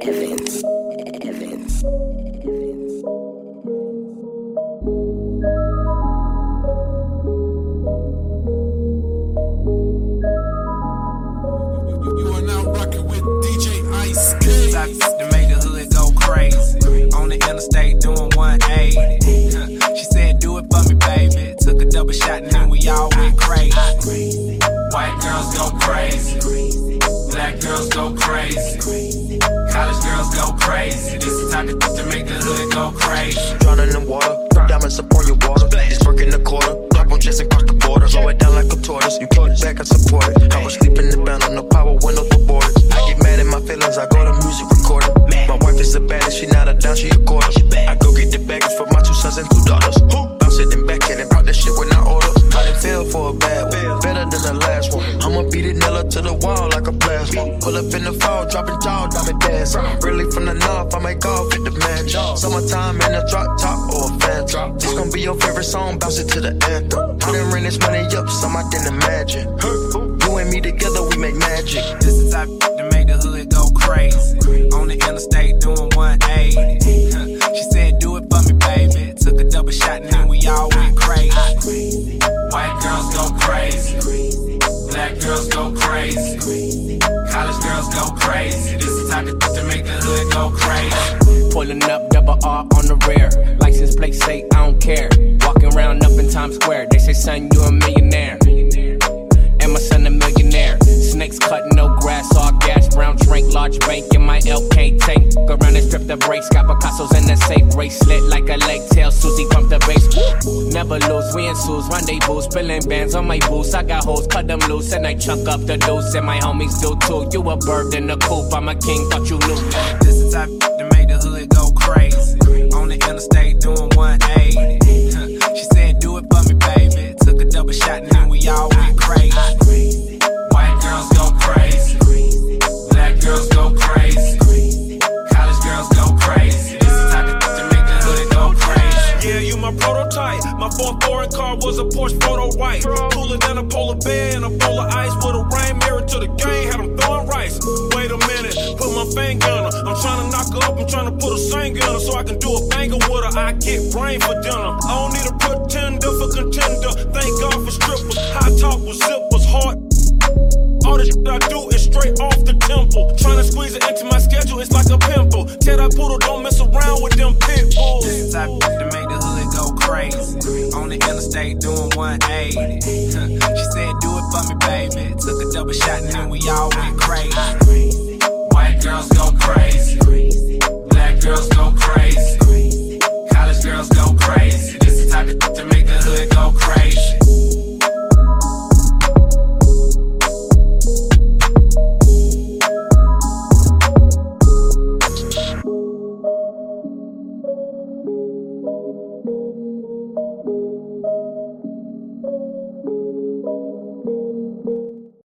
Evans. You are now rocking with DJ Ice K. To make the hood go crazy. On the interstate doing 180. She said, do it for me, baby. Took a double shot and then we all went crazy. White girls go crazy. Black girls go crazy. College girls go crazy. This is the type of to make the hood go crazy. Drowning in water, diamonds up on your water. Just working the quarter, double just across the border. Slow it down like a tortoise, you keep it back and support it. I was sleeping in the band on the power window for borders. I get mad at my feelings, I go to music recording. My wife is the baddest, she not a down, she a quarter. I go get the baggage for my 2 sons and 2 daughters. I'm sitting back and brought that shit when I order. I done fell for a bad one, better than the last one. I'ma beat it nail up to the wall like a plasma. Pull up in the fall, dropping jaw, diamond dance. Really from the north, I make golf at the match. Summertime in a drop top or a phantom. This gon' be your favorite song, bounce it to the anthem. I done ran this money up, some I didn't imagine. You and me together, we make magic. This is the type to make the hood go crazy. On the interstate doing 180. She said, do it for me, baby. Took a double shot and then we all went crazy. White girls go crazy. Black girls go crazy. College girls go crazy. This is the type to make the hood go crazy. Pulling up double R on the rear. License plate say I don't care. Walking around up in Times Square. They say, son, you a millionaire. And my son a millionaire. Snakes cutting no grass, all gas, brown drink, large bank in my LK tank. Go around and strip the brakes, got Picasso's in the safe. Bracelet like a leg tail, Susie pump the bass. Never lose, we in Sue's rendezvous. Spilling bands on my boots, I got hoes, cut them loose. And I chunk up the deuce, and my homies do too. You a bird in the coop, I'm a king, thought you knew. This is the type to make the hood go crazy. On the interstate doing 180. She said, do it for me, baby. Took a double shot and then we all went crazy. White girls go crazy. Black girls go crazy. College girls go crazy. This is the type to make the hood go crazy. Yeah, you my prototype. My 4th foreign car was a Porsche photo white. Cooler than a polar bear and a bowl of ice. With a rain mirror to the game, had them throwing rice. Wait a minute, put my finger on her. I'm trying to knock her up, I'm trying to put a singer on her. So I can do a banger with her, I get brain for dinner. I don't need a pretender for contender. Thank God for strippers, high top with zippers, hard. All the shit I do is straight off the temple. Trying to squeeze it into my schedule, it's like a pimple. Tell that poodle, don't mess around with them pit bulls. This is the type to make the hood go crazy. On the interstate doing 180. She said, do it for me, baby. Took a double shot and then we all went crazy. White girls go crazy. Black girls go crazy. College girls go crazy. This is the type to make the hood go crazy.